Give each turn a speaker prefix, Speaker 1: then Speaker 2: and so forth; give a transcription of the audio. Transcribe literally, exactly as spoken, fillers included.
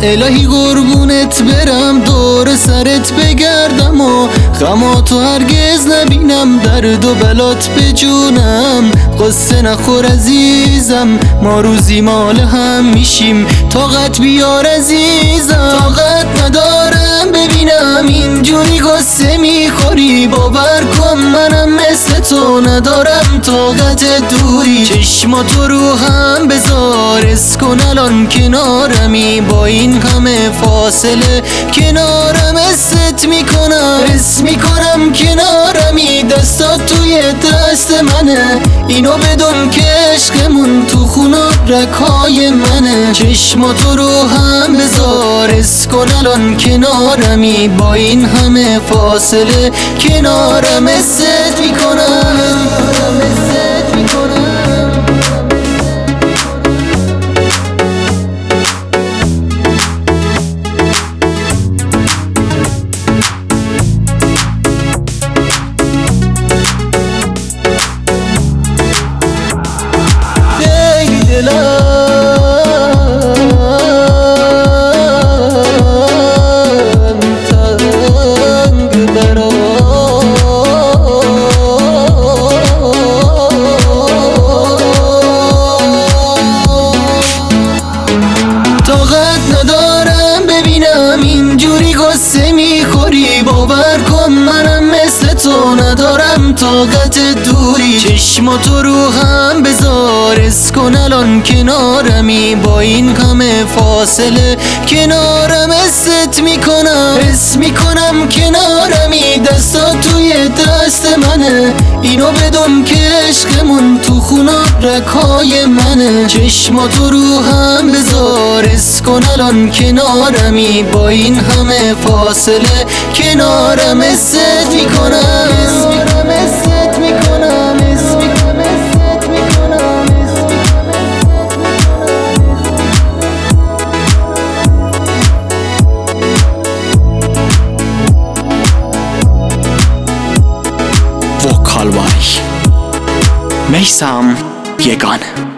Speaker 1: الهی قربونت برم، دور سرت بگردم و غماتو هرگز نبینم، درد و بلات بجونم. قصه نخور عزیزم، ما روزی مال هم میشیم، طاقت بیار عزیزم. طاقت ندارم ببینم اینجوری قصه میخوری، باور کن منم مثل تو ندارم طاقت دوری. چشماتو رو هم بذار، اس کن الان کنارمی، با این همه فاصله کنارم است میکنم، اس میکنم کنارمی. دستات توی دست منه، اینو بدون که عشقمون تو خونا رکای منه. چشماتو رو هم بذار، اس کن الان کنارمی، با این همه فاصله کنارم است میکنم. قصه میخوری، باور کن منم مثل تو ندارم طاقت دوری. چشماتو رو هم بذار، اس کن الان کنارمی، با این همه فاصله کنارم است میکنم، اس میکنم کنارمی. دستات توی دست منه، اینو بدون که عشقمون تو خونا رکای منه. چشماتو رو هم بذار، اس کن الان کنارمی، با این همه فاصله کنارم است میکنم.
Speaker 2: وکال بای میثم یگانه.